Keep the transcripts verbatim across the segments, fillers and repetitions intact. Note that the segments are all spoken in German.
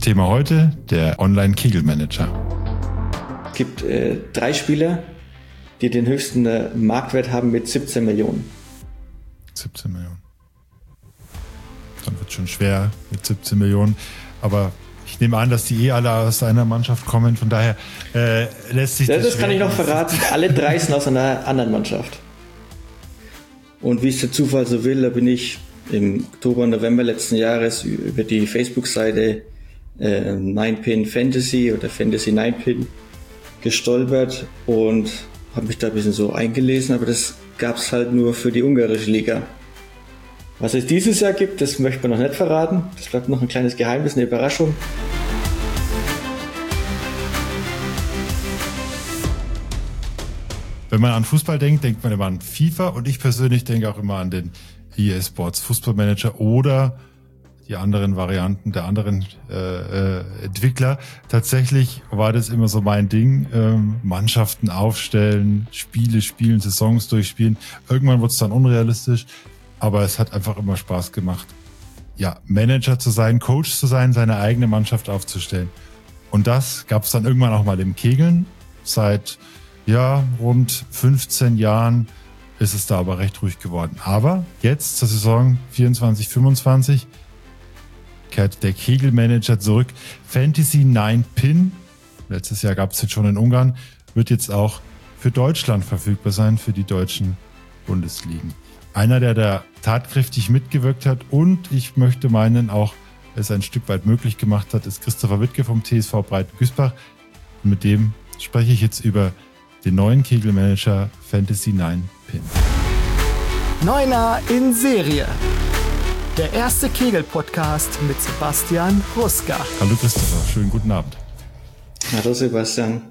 Thema heute, der Online-Kegelmanager. Es gibt äh, drei Spieler, die den höchsten äh, Marktwert haben mit siebzehn Millionen. siebzehn Millionen. Dann wird es schon schwer mit siebzehn Millionen. Aber ich nehme an, dass die eh alle aus einer Mannschaft kommen. Von daher äh, lässt sich das... Das, das kann ich noch verraten. Alle drei sind aus einer anderen Mannschaft. Und wie es der Zufall so will, da bin ich im Oktober, November letzten Jahres über die Facebook-Seite äh, nine pin Fantasy oder Fantasy nine pin gestolpert und habe mich da ein bisschen so eingelesen, aber das gab es halt nur für die ungarische Liga. Was es dieses Jahr gibt, das möchte man noch nicht verraten. Das bleibt noch ein kleines Geheimnis, eine Überraschung. Wenn man an Fußball denkt, denkt man immer an FIFA und ich persönlich denke auch immer an den E A Sports Fußballmanager oder die anderen Varianten der anderen äh, äh, Entwickler. Tatsächlich war das immer so mein Ding. Ähm, Mannschaften aufstellen, Spiele spielen, Saisons durchspielen. Irgendwann wurde es dann unrealistisch, aber es hat einfach immer Spaß gemacht. Ja, Manager zu sein, Coach zu sein, seine eigene Mannschaft aufzustellen. Und das gab es dann irgendwann auch mal im Kegeln. Seit ja rund fünfzehn Jahren ist es da aber recht ruhig geworden. Aber jetzt zur Saison vierundzwanzig fünfundzwanzig kehrt der Kegelmanager zurück. Fantasy nine pin, letztes Jahr gab es jetzt schon in Ungarn, wird jetzt auch für Deutschland verfügbar sein, für die deutschen Bundesligen. Einer, der da tatkräftig mitgewirkt hat und ich möchte meinen auch es ein Stück weit möglich gemacht hat, ist Christopher Wittke vom T S V Breiten-Güßbach. Und mit dem spreche ich jetzt über den neuen Kegelmanager Fantasy nine pin. Neuner in Serie. Der erste Kegel-Podcast mit Sebastian Ruska. Hallo Christopher, schönen guten Abend. Hallo Sebastian.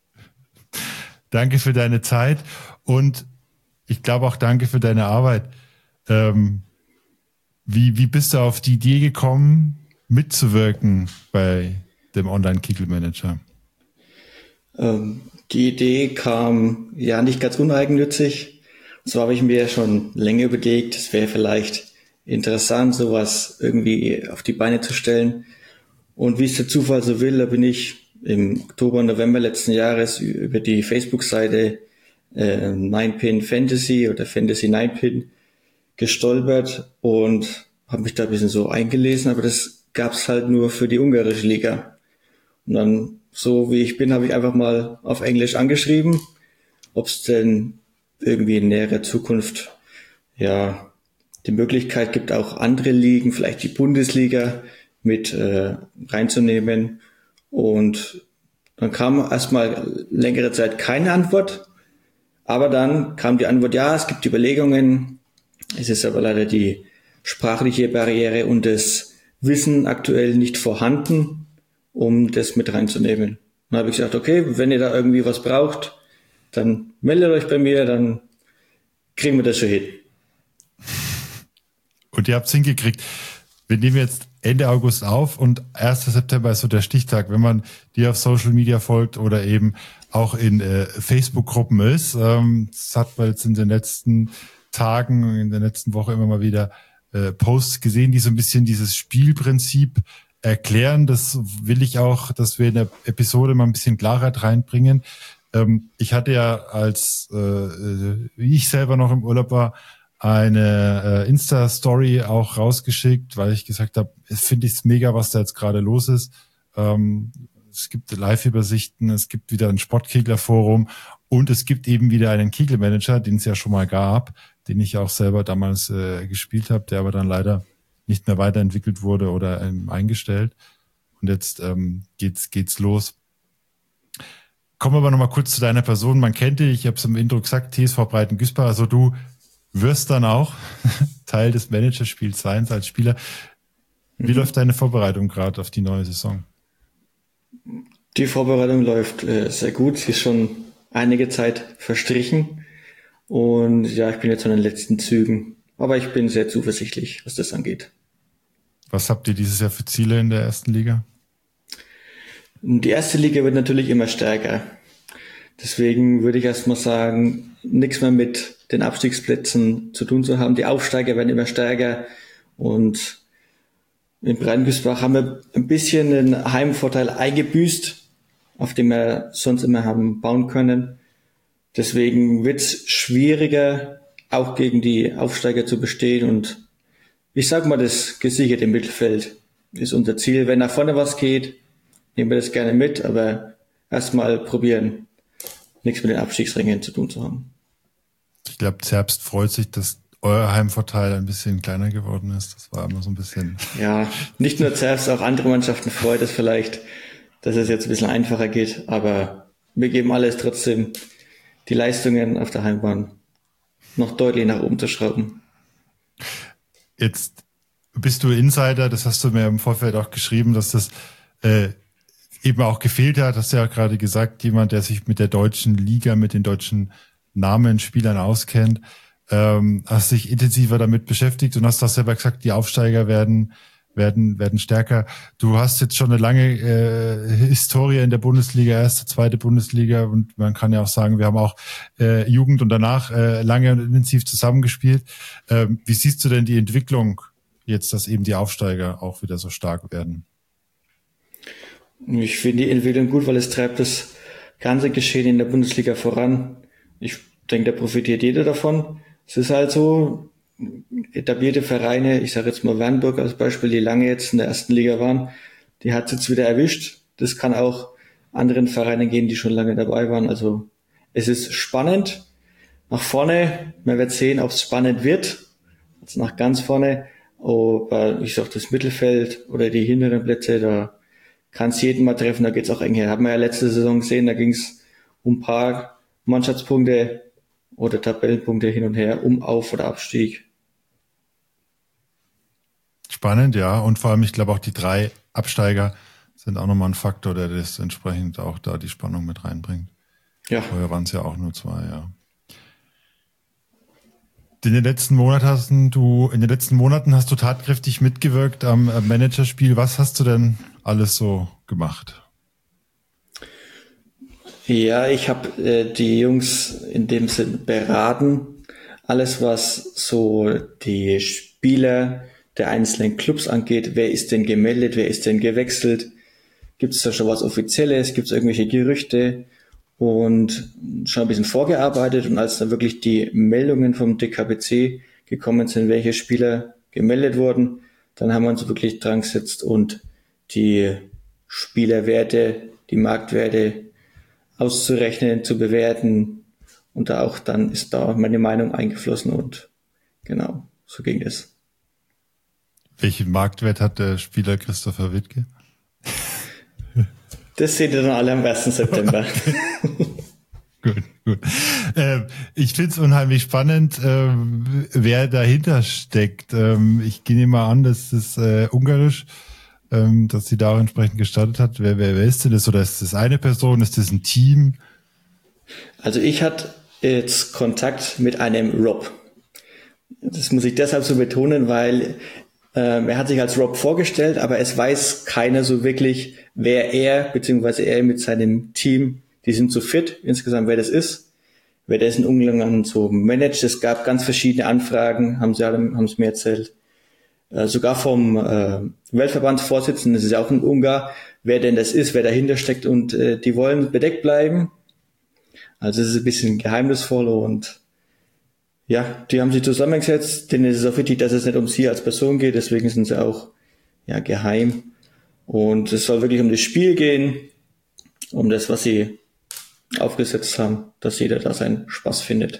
Danke für deine Zeit und ich glaube auch danke für deine Arbeit. Ähm, wie, wie bist du auf die Idee gekommen, mitzuwirken bei dem Online-Kegelmanager? Ähm, die Idee kam ja nicht ganz uneigennützig. Und zwar habe ich mir schon länger überlegt, es wäre vielleicht interessant, sowas irgendwie auf die Beine zu stellen. Und wie es der Zufall so will, da bin ich im Oktober, November letzten Jahres über die Facebook-Seite äh, nine pin Fantasy oder Fantasy nine pin gestolpert und habe mich da ein bisschen so eingelesen, aber das gab es halt nur für die ungarische Liga. Und dann, so wie ich bin, habe ich einfach mal auf Englisch angeschrieben, ob es denn irgendwie in näherer Zukunft ja die Möglichkeit gibt, auch andere Ligen, vielleicht die Bundesliga mit äh, reinzunehmen. Und dann kam erstmal längere Zeit keine Antwort, aber dann kam die Antwort, ja, es gibt Überlegungen, es ist aber leider die sprachliche Barriere und das Wissen aktuell nicht vorhanden, um das mit reinzunehmen. Dann habe ich gesagt, okay, wenn ihr da irgendwie was braucht, dann meldet euch bei mir, dann kriegen wir das schon hin. Und ihr habt es hingekriegt. Wir nehmen jetzt Ende August auf und erster September ist so der Stichtag, wenn man dir auf Social Media folgt oder eben auch in äh, Facebook-Gruppen ist. Ähm, das hat man jetzt in den letzten Tagen, in der letzten Woche immer mal wieder äh, Posts gesehen, die so ein bisschen dieses Spielprinzip erklären. Das will ich auch, dass wir in der Episode mal ein bisschen Klarheit reinbringen. Ähm, ich hatte ja, als äh, ich selber noch im Urlaub war, eine äh, Insta-Story auch rausgeschickt, weil ich gesagt habe, finde ich es mega, was da jetzt gerade los ist. Ähm, es gibt Live-Übersichten, es gibt wieder ein Sportkegler-Forum und es gibt eben wieder einen Kegelmanager, den es ja schon mal gab, den ich auch selber damals äh, gespielt habe, der aber dann leider nicht mehr weiterentwickelt wurde oder ähm, eingestellt. Und jetzt ähm, geht's geht's los. Kommen wir aber nochmal kurz zu deiner Person. Man kennt dich, ich habe es im Intro gesagt, T S V Breiten-Güßbach, also du wirst dann auch Teil des Managerspiels sein als Spieler. Wie mhm. läuft deine Vorbereitung gerade auf die neue Saison? Die Vorbereitung läuft äh, sehr gut. Sie ist schon einige Zeit verstrichen. Und ja, ich bin jetzt an den letzten Zügen. Aber ich bin sehr zuversichtlich, was das angeht. Was habt ihr dieses Jahr für Ziele in der ersten Liga? Die erste Liga wird natürlich immer stärker. Deswegen würde ich erstmal sagen, nichts mehr mit den Abstiegsplätzen zu tun zu haben. Die Aufsteiger werden immer stärker und in Breitengüßbach haben wir ein bisschen den Heimvorteil eingebüßt, auf dem wir sonst immer haben bauen können. Deswegen wird es schwieriger, auch gegen die Aufsteiger zu bestehen. Und ich sag mal, das gesicherte Mittelfeld ist unser Ziel. Wenn nach vorne was geht, nehmen wir das gerne mit, aber erstmal probieren, nichts mit den Abstiegsrängen zu tun zu haben. Ich glaube, Zerbst freut sich, dass euer Heimvorteil ein bisschen kleiner geworden ist. Das war immer so ein bisschen... Ja, nicht nur Zerbst, auch andere Mannschaften freut es vielleicht, dass es jetzt ein bisschen einfacher geht, aber wir geben alles trotzdem, die Leistungen auf der Heimbahn noch deutlich nach oben zu schrauben. Jetzt bist du Insider, das hast du mir im Vorfeld auch geschrieben, dass das äh, eben auch gefehlt hat, hast du ja gerade gesagt, jemand, der sich mit der deutschen Liga, mit den deutschen Namen, Spielern auskennt, ähm, hast dich intensiver damit beschäftigt und hast auch selber gesagt, die Aufsteiger werden werden werden stärker. Du hast jetzt schon eine lange äh, Historie in der Bundesliga, erste, zweite Bundesliga, und man kann ja auch sagen, wir haben auch äh, Jugend und danach äh, lange und intensiv zusammengespielt. Ähm, wie siehst du denn die Entwicklung jetzt, dass eben die Aufsteiger auch wieder so stark werden? Ich finde die Entwicklung gut, weil es treibt das ganze Geschehen in der Bundesliga voran. Ich denke, da profitiert jeder davon. Es ist halt so, etablierte Vereine, ich sage jetzt mal Wernburg als Beispiel, die lange jetzt in der ersten Liga waren, die hat es jetzt wieder erwischt. Das kann auch anderen Vereinen gehen, die schon lange dabei waren. Also es ist spannend. Nach vorne, man wird sehen, ob es spannend wird. Also nach ganz vorne, aber ich sage das Mittelfeld oder die hinteren Plätze, da kann es jeden mal treffen, da geht es auch eng her. Haben wir ja letzte Saison gesehen, da ging es um ein paar Mannschaftspunkte oder Tabellenpunkte hin und her, um Auf- oder Abstieg. Spannend, ja. Und vor allem, ich glaube auch die drei Absteiger sind auch nochmal ein Faktor, der das entsprechend auch da die Spannung mit reinbringt. Ja. Vorher waren es ja auch nur zwei, ja. In den letzten Monaten hast du, in den letzten Monaten hast du tatkräftig mitgewirkt am Managerspiel. Was hast du denn alles so gemacht? Ja, ich habe äh, die Jungs in dem Sinn beraten. Alles, was so die Spieler der einzelnen Clubs angeht. Wer ist denn gemeldet? Wer ist denn gewechselt? Gibt es da schon was Offizielles? Gibt es irgendwelche Gerüchte? Und schon ein bisschen vorgearbeitet. Und als dann wirklich die Meldungen vom D K B C gekommen sind, welche Spieler gemeldet wurden, dann haben wir uns wirklich dran gesetzt und die Spielerwerte, die Marktwerte auszurechnen, zu bewerten. Und da auch dann ist da meine Meinung eingeflossen und genau, so ging es. Welchen Marktwert hat der Spieler Christopher Wittke? Das seht ihr dann alle am ersten September. Okay. Gut, gut. Ähm, ich finde es unheimlich spannend, ähm, wer dahinter steckt. Ähm, ich gehe mal an, das ist äh, ungarisch, ähm, dass sie da auch entsprechend gestartet hat. Wer, wer, wer ist denn das? Oder ist das eine Person? Ist das ein Team? Also ich hatte jetzt Kontakt mit einem Rob. Das muss ich deshalb so betonen, weil ähm, er hat sich als Rob vorgestellt, aber es weiß keiner so wirklich, wer er, beziehungsweise er mit seinem Team, die sind so fit, insgesamt wer das ist, wer das in Ungarn so managt. Es gab ganz verschiedene Anfragen, haben sie alle, haben sie mir erzählt. Äh, sogar vom äh, Weltverbandsvorsitzenden, das ist ja auch ein Ungar, wer denn das ist, wer dahinter steckt, und äh, die wollen bedeckt bleiben. Also es ist ein bisschen geheimnisvoll und ja, die haben sich zusammengesetzt, denen ist es auch wichtig, dass es nicht um sie als Person geht, deswegen sind sie auch ja geheim. Und es soll wirklich um das Spiel gehen, um das, was sie aufgesetzt haben, dass jeder da seinen Spaß findet.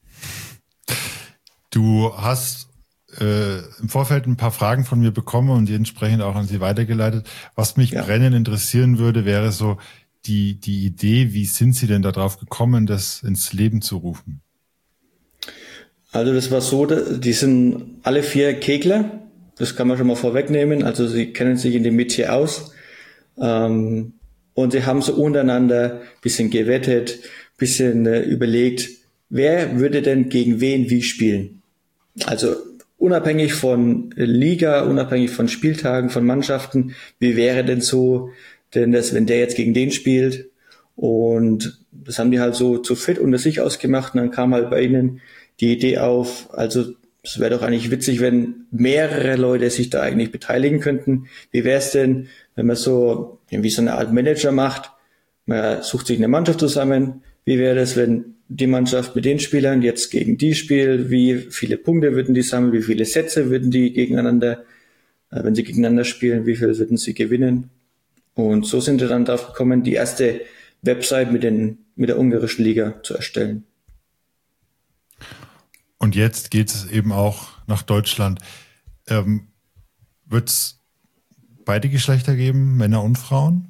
Du hast äh, im Vorfeld ein paar Fragen von mir bekommen und die entsprechend auch an Sie weitergeleitet. Was mich ja. brennend interessieren würde, wäre so die die Idee, wie sind Sie denn darauf gekommen, das ins Leben zu rufen? Also das war so, die sind alle vier Kegler, das kann man schon mal vorwegnehmen, also sie kennen sich in dem Metier aus, ähm, und sie haben so untereinander ein bisschen gewettet, ein bisschen äh, überlegt, wer würde denn gegen wen wie spielen. Also unabhängig von Liga, unabhängig von Spieltagen, von Mannschaften, wie wäre denn so denn das, wenn der jetzt gegen den spielt? Und das haben die halt so zu fit unter sich ausgemacht und dann kam halt bei ihnen die Idee auf, also es wäre doch eigentlich witzig, wenn mehrere Leute sich da eigentlich beteiligen könnten. Wie wäre es denn, wenn man so wie so eine Art Manager macht? Man sucht sich eine Mannschaft zusammen. Wie wäre das, wenn die Mannschaft mit den Spielern jetzt gegen die spielt? Wie viele Punkte würden die sammeln? Wie viele Sätze würden die gegeneinander, äh, wenn sie gegeneinander spielen, wie viel würden sie gewinnen? Und so sind wir dann darauf gekommen, die erste Website mit den mit der ungarischen Liga zu erstellen. Und jetzt geht es eben auch nach Deutschland. Ähm, wird es beide Geschlechter geben, Männer und Frauen?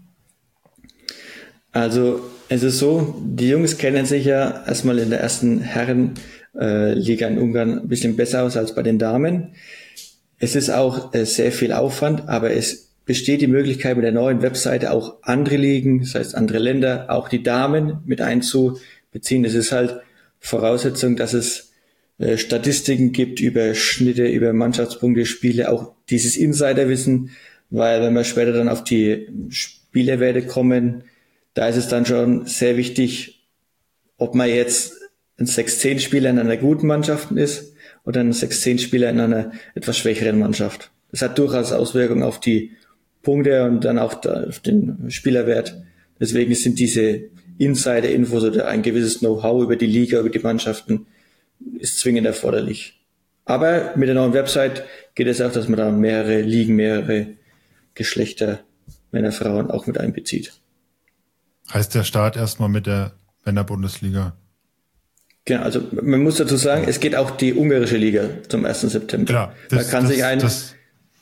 Also es ist so, die Jungs kennen sich ja erstmal in der ersten Herrenliga in Ungarn ein bisschen besser aus als bei den Damen. Es ist auch äh, sehr viel Aufwand, aber es besteht die Möglichkeit mit der neuen Webseite auch andere Ligen, das heißt andere Länder, auch die Damen mit einzubeziehen. Es ist halt Voraussetzung, dass es äh, Statistiken gibt über Schnitte, über Mannschaftspunkte, Spiele, auch dieses Insiderwissen, weil wenn wir später dann auf die Spielerwerte kommen, da ist es dann schon sehr wichtig, ob man jetzt ein sechs zehn Spieler in einer guten Mannschaft ist oder ein sechs zehn Spieler in einer etwas schwächeren Mannschaft. Das hat durchaus Auswirkungen auf die Punkte und dann auch auf den Spielerwert. Deswegen sind diese Insider-Infos oder ein gewisses Know-how über die Liga, über die Mannschaften ist zwingend erforderlich. Aber mit der neuen Website geht es auch, dass man da mehrere Ligen, mehrere Geschlechter, Männer, Frauen auch mit einbezieht. Heißt der Start erstmal mit der Männer-Bundesliga? Genau, also man muss dazu sagen, es geht auch die ungarische Liga zum ersten September. Klar, das, da kann das, sich ein das,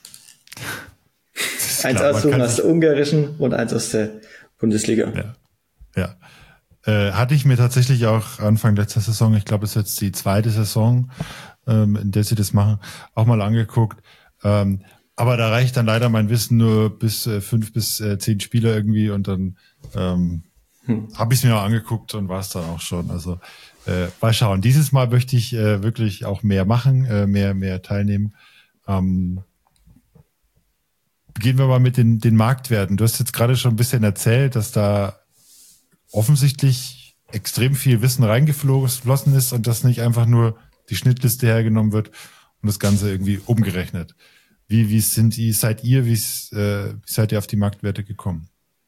das eins klar, aussuchen aus der ungarischen und eins aus der Bundesliga. Ja, ja. Äh, hatte ich mir tatsächlich auch Anfang letzter Saison, ich glaube, es ist jetzt die zweite Saison, ähm, in der sie das machen, auch mal angeguckt. Ähm, aber da reicht dann leider mein Wissen nur bis äh, fünf bis äh, zehn Spieler irgendwie und dann ähm, hm. habe ich es mir auch angeguckt und war es dann auch schon. Also äh, mal schauen. Dieses Mal möchte ich äh, wirklich auch mehr machen, äh, mehr mehr teilnehmen. Ähm, Beginnen wir mal mit den, den Marktwerten. Du hast jetzt gerade schon ein bisschen erzählt, dass da offensichtlich extrem viel Wissen reingeflossen ist und dass nicht einfach nur die Schnittliste hergenommen wird und das Ganze irgendwie umgerechnet. Wie, wie sind die, seid ihr, wie, äh, wie seid ihr auf die Marktwerte gekommen?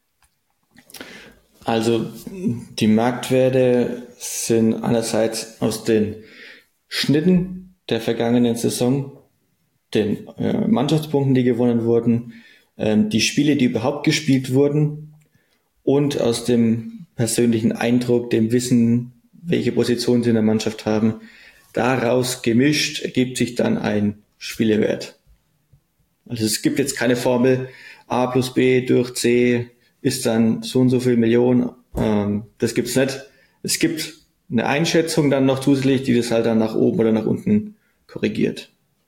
Also die Marktwerte sind einerseits aus den Schnitten der vergangenen Saison, den äh, Mannschaftspunkten, die gewonnen wurden, ähm, die Spiele, die überhaupt gespielt wurden und aus dem persönlichen Eindruck, dem Wissen, welche Positionen sie in der Mannschaft haben. Daraus gemischt ergibt sich dann ein Spielewert. Also es gibt jetzt keine Formel, A plus B durch C ist dann so und so viel Millionen. Ähm, das gibt's nicht. Es gibt eine Einschätzung dann noch zusätzlich, die das halt dann nach oben oder nach unten korrigiert.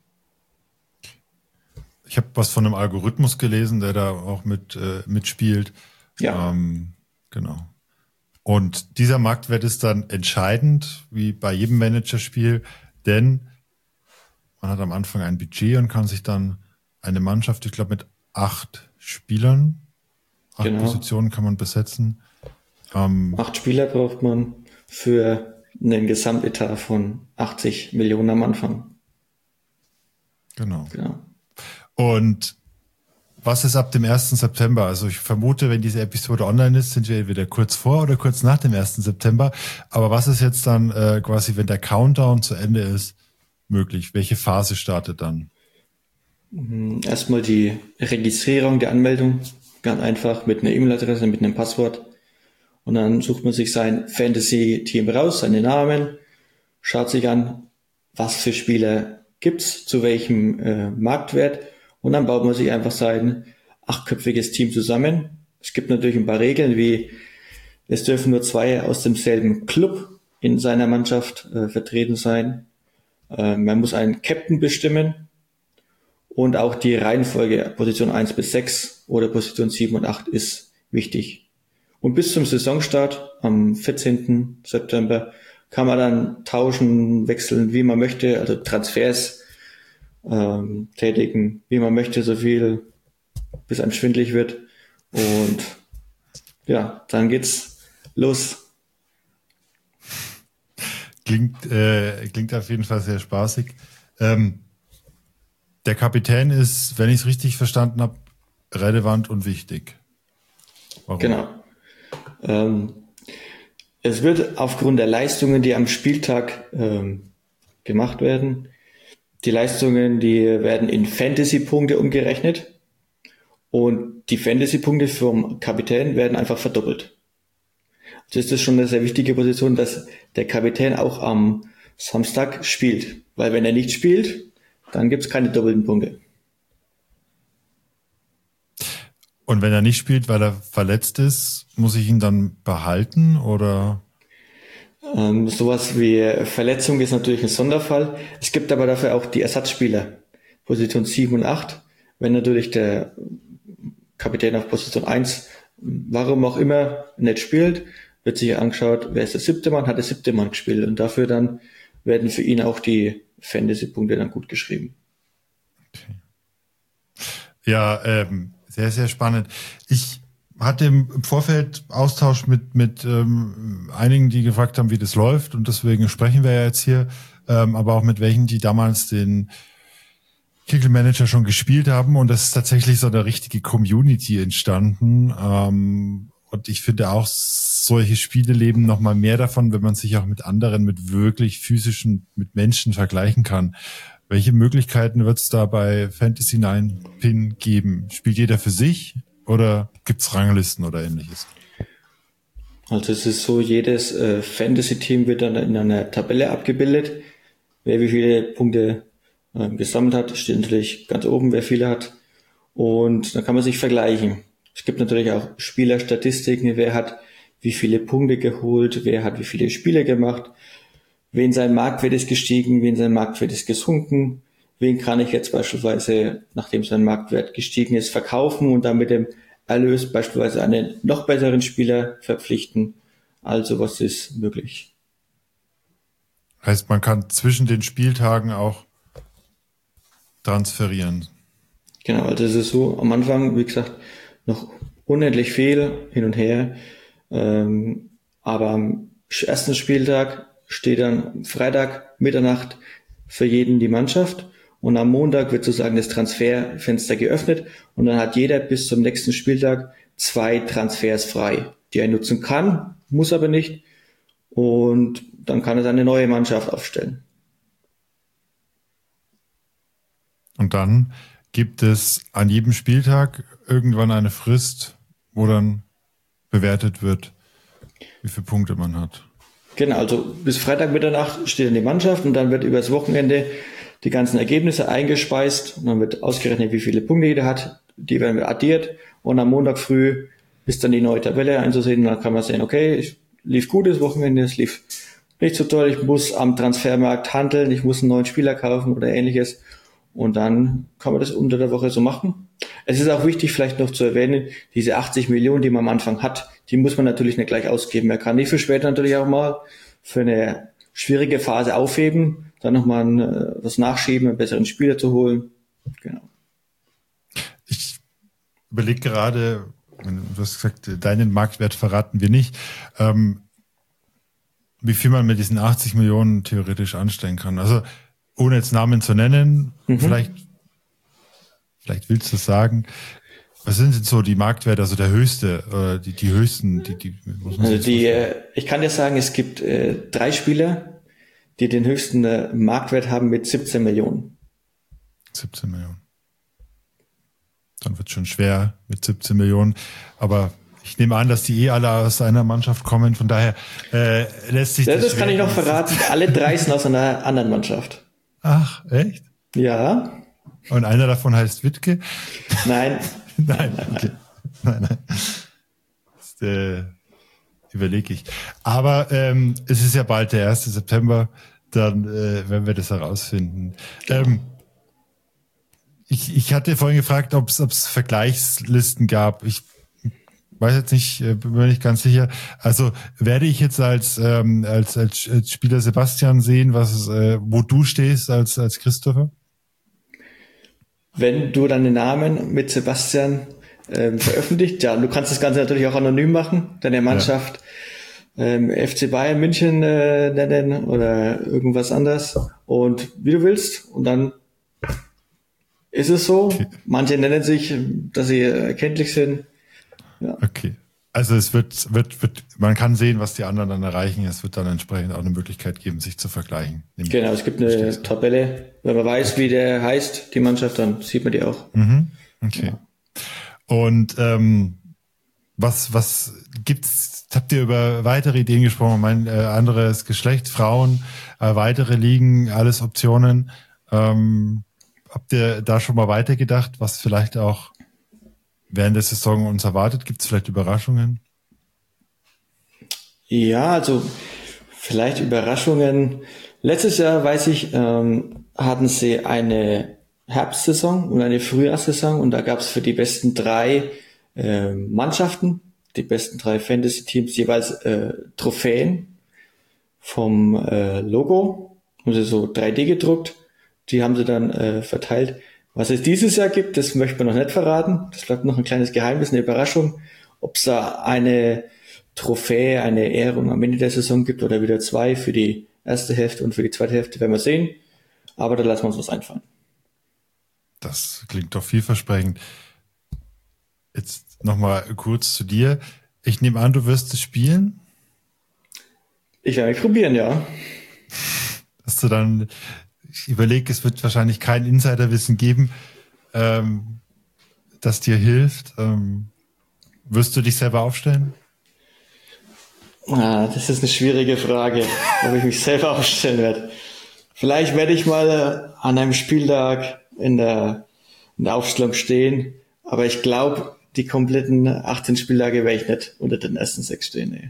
Ich habe was von einem Algorithmus gelesen, der da auch mit äh, mitspielt. Ja. Ähm, genau. Und dieser Marktwert ist dann entscheidend, wie bei jedem Managerspiel, denn man hat am Anfang ein Budget und kann sich dann eine Mannschaft, ich glaube mit acht Spielern, acht genau. Positionen kann man besetzen. Ähm, acht Spieler braucht man für einen Gesamtetat von achtzig Millionen am Anfang. Genau. genau. Und was ist ab dem ersten September? Also ich vermute, wenn diese Episode online ist, sind wir entweder kurz vor oder kurz nach dem ersten September. Aber was ist jetzt dann äh, quasi, wenn der Countdown zu Ende ist, möglich? Welche Phase startet dann? Erstmal die Registrierung der Anmeldung. Ganz einfach mit einer E-Mail-Adresse, mit einem Passwort. Und dann sucht man sich sein Fantasy-Team raus, seine Namen, schaut sich an, was für Spieler gibt's, zu welchem äh, Marktwert. Und dann baut man sich einfach sein achtköpfiges Team zusammen. Es gibt natürlich ein paar Regeln, wie es dürfen nur zwei aus demselben Club in seiner Mannschaft äh, vertreten sein. Äh, man muss einen Captain bestimmen und auch die Reihenfolge Position eins bis sechs oder Position sieben und acht ist wichtig. Und bis zum Saisonstart am vierzehnten September kann man dann tauschen, wechseln, wie man möchte, also Transfers Ähm, tätigen, wie man möchte, so viel, bis einem schwindelig wird. Und ja, dann geht's los. Klingt, äh, klingt auf jeden Fall sehr spaßig. Ähm, der Kapitän ist, wenn ich es richtig verstanden habe, relevant und wichtig. Warum? Genau. Ähm, es wird aufgrund der Leistungen, die am Spieltag ähm, gemacht werden, die Leistungen, die werden in Fantasy-Punkte umgerechnet und die Fantasy-Punkte vom Kapitän werden einfach verdoppelt. Also ist das schon eine sehr wichtige Position, dass der Kapitän auch am Samstag spielt, weil wenn er nicht spielt, dann gibt es keine doppelten Punkte. Und wenn er nicht spielt, weil er verletzt ist, muss ich ihn dann behalten oder? Ähm, sowas wie Verletzung ist natürlich ein Sonderfall. Es gibt aber dafür auch die Ersatzspieler, Position sieben und acht. Wenn natürlich der Kapitän auf Position eins, warum auch immer, nicht spielt, wird sich angeschaut, wer ist der siebte Mann, hat der siebte Mann gespielt. Und dafür dann werden für ihn auch die Fantasy-Punkte dann gut geschrieben. Okay. Ja, ähm, sehr, sehr spannend. Ich hatte im Vorfeld Austausch mit mit ähm, einigen, die gefragt haben, wie das läuft, und deswegen sprechen wir ja jetzt hier, ähm, aber auch mit welchen, die damals den Kickl Manager schon gespielt haben, und das ist tatsächlich so eine richtige Community entstanden, ähm, und ich finde auch, solche Spiele leben noch mal mehr davon, wenn man sich auch mit anderen, mit wirklich physischen, mit Menschen vergleichen kann. Welche Möglichkeiten wird es da bei Fantasy neun Pin geben? Spielt jeder für sich oder gibt's Ranglisten oder ähnliches? Also es ist so, jedes äh, Fantasy-Team wird dann in einer Tabelle abgebildet. Wer wie viele Punkte äh, gesammelt hat, steht natürlich ganz oben, wer viele hat. Und dann kann man sich vergleichen. Es gibt natürlich auch Spielerstatistiken, wer hat wie viele Punkte geholt, wer hat wie viele Spiele gemacht, wen sein Marktwert ist gestiegen, wen sein Marktwert ist gesunken, wen kann ich jetzt beispielsweise, nachdem sein Marktwert gestiegen ist, verkaufen und dann mit dem Erlös beispielsweise einen noch besseren Spieler verpflichten. Also was ist möglich? Heißt, man kann zwischen den Spieltagen auch transferieren. Genau, also es ist so, am Anfang, wie gesagt, noch unendlich viel hin und her, ähm, aber am ersten Spieltag steht dann Freitag Mitternacht für jeden die Mannschaft, und am Montag wird sozusagen das Transferfenster geöffnet, und dann hat jeder bis zum nächsten Spieltag zwei Transfers frei, die er nutzen kann, muss aber nicht, und dann kann er seine neue Mannschaft aufstellen. Und dann gibt es an jedem Spieltag irgendwann eine Frist, wo dann bewertet wird, wie viele Punkte man hat. Genau, also bis Freitag Mitternacht steht dann die Mannschaft, und dann wird übers Wochenende die ganzen Ergebnisse eingespeist, und dann wird ausgerechnet, wie viele Punkte jeder hat, die werden addiert, und am Montag früh ist dann die neue Tabelle einzusehen, und dann kann man sehen, okay, es lief gut das Wochenende, es lief nicht so toll, ich muss am Transfermarkt handeln, ich muss einen neuen Spieler kaufen oder ähnliches, und dann kann man das unter der Woche so machen. Es ist auch wichtig, vielleicht noch zu erwähnen, diese achtzig Millionen, die man am Anfang hat, die muss man natürlich nicht gleich ausgeben. Man kann die für später natürlich auch mal für eine schwierige Phase aufheben, dann nochmal ein, was nachschieben, einen besseren Spieler zu holen. Genau. Ich überlege gerade, du hast gesagt, deinen Marktwert verraten wir nicht, ähm, wie viel man mit diesen achtzig Millionen theoretisch anstellen kann. Also ohne jetzt Namen zu nennen, mhm. vielleicht, vielleicht willst du es sagen. Was sind denn so die Marktwerte, also der höchste, oder die, die höchsten, die, die, muss man also die, äh, ich kann dir sagen, es gibt äh, drei Spieler, die den höchsten äh, Marktwert haben mit siebzehn Millionen. siebzehn Millionen. Dann wird es schon schwer mit siebzehn Millionen, aber ich nehme an, dass die eh alle aus einer Mannschaft kommen, von daher äh, lässt sich das... Das, das kann ich noch verraten, alle drei sind aus einer anderen Mannschaft. Ach, echt? Ja. Und einer davon heißt Wittke? Nein. nein, nein, okay. nein, nein. Das äh, überlege ich. Aber ähm, es ist ja bald der erste September, dann äh, werden wir das herausfinden. Ähm, ich, ich hatte vorhin gefragt, ob es Vergleichslisten gab. Ich weiß jetzt nicht, bin mir nicht ganz sicher. Also werde ich jetzt als ähm, als, als als Spieler Sebastian sehen, was äh, wo du stehst als als Christopher? Wenn du deinen Namen mit Sebastian ähm, veröffentlicht, ja, du kannst das Ganze natürlich auch anonym machen, deine Mannschaft ähm, F C Bayern München äh, nennen oder irgendwas anderes und wie du willst. Und dann ist es so. Okay. Manche nennen sich, dass sie erkenntlich sind. Ja. Okay. Also es wird, wird, wird, man kann sehen, was die anderen dann erreichen. Es wird dann entsprechend auch eine Möglichkeit geben, sich zu vergleichen. Genau, es gibt eine Tabelle. Wenn man weiß, wie der heißt, die Mannschaft, dann sieht man die auch. Mhm. Okay. Ja. Und ähm, was, was gibt's? Habt ihr über weitere Ideen gesprochen? Mein äh, anderes Geschlecht, Frauen, äh, weitere Ligen, alles Optionen. Ähm, habt ihr da schon mal weitergedacht, was vielleicht auch während der Saison uns erwartet? Gibt es vielleicht Überraschungen? Ja, also vielleicht Überraschungen. Letztes Jahr, weiß ich, ähm, hatten sie eine Herbstsaison und eine Frühjahrssaison und da gab es für die besten drei äh, Mannschaften, die besten drei Fantasy-Teams jeweils äh, Trophäen vom äh, Logo, haben sie so drei D gedruckt, die haben sie dann äh, verteilt. Was es dieses Jahr gibt, das möchte man noch nicht verraten. Das bleibt noch ein kleines Geheimnis, eine Überraschung. Ob es da eine Trophäe, eine Ehrung am Ende der Saison gibt oder wieder zwei für die erste Hälfte und für die zweite Hälfte, werden wir sehen. Aber da lassen wir uns was einfallen. Das klingt doch vielversprechend. Jetzt nochmal kurz zu dir. Ich nehme an, du wirst es spielen? Ich werde mich probieren, ja. Hast du dann... Ich überlege, es wird wahrscheinlich kein Insiderwissen geben, ähm, das dir hilft. Ähm, wirst du dich selber aufstellen? Ah, das ist eine schwierige Frage, ob ich mich selber aufstellen werde. Vielleicht werde ich mal an einem Spieltag in der, in der Aufstellung stehen, aber ich glaube, die kompletten achtzehn Spieltage werde ich nicht unter den ersten sechs stehen. Nee.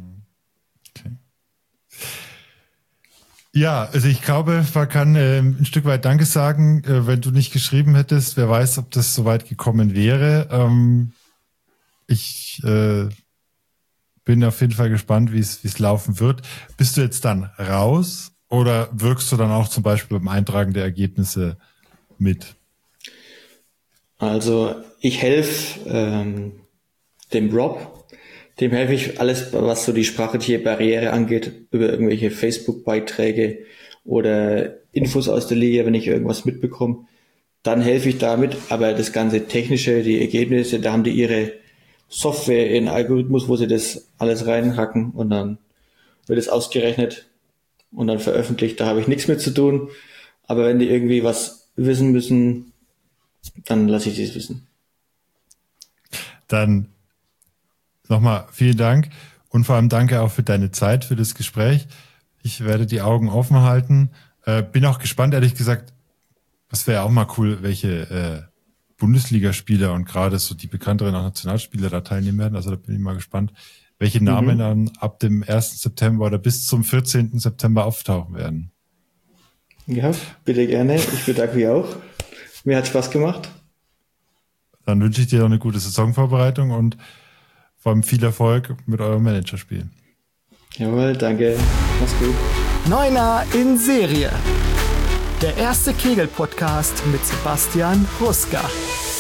Ja, also ich glaube, man kann äh, ein Stück weit Danke sagen. Äh, wenn du nicht geschrieben hättest, wer weiß, ob das so weit gekommen wäre. Ähm, ich äh, bin auf jeden Fall gespannt, wie es wie es laufen wird. Bist du jetzt dann raus oder wirkst du dann auch zum Beispiel beim Eintragen der Ergebnisse mit? Also ich helfe ähm, dem Rob. Dem helfe ich alles, was so die sprachliche Barriere angeht, über irgendwelche Facebook-Beiträge oder Infos aus der Liga, wenn ich irgendwas mitbekomme. Dann helfe ich damit, aber das ganze Technische, die Ergebnisse, da haben die ihre Software, ihren Algorithmus, wo sie das alles reinhacken und dann wird es ausgerechnet und dann veröffentlicht. Da habe ich nichts mit zu tun. Aber wenn die irgendwie was wissen müssen, dann lasse ich das wissen. Dann nochmal vielen Dank und vor allem danke auch für deine Zeit, für das Gespräch. Ich werde die Augen offen halten. Äh, bin auch gespannt, ehrlich gesagt, das wäre auch mal cool, welche äh, Bundesligaspieler und gerade so die bekannteren auch Nationalspieler da teilnehmen werden. Also da bin ich mal gespannt, welche Namen mhm. dann ab dem ersten September oder bis zum vierzehnten September auftauchen werden. Ja, bitte gerne. Ich bedanke mich auch. Mir hat Spaß gemacht. Dann wünsche ich dir noch eine gute Saisonvorbereitung und vor allem viel Erfolg mit eurem Managerspiel. Jawohl, danke. Mach's gut. Neuner in Serie. Der erste Kegel-Podcast mit Sebastian Ruska.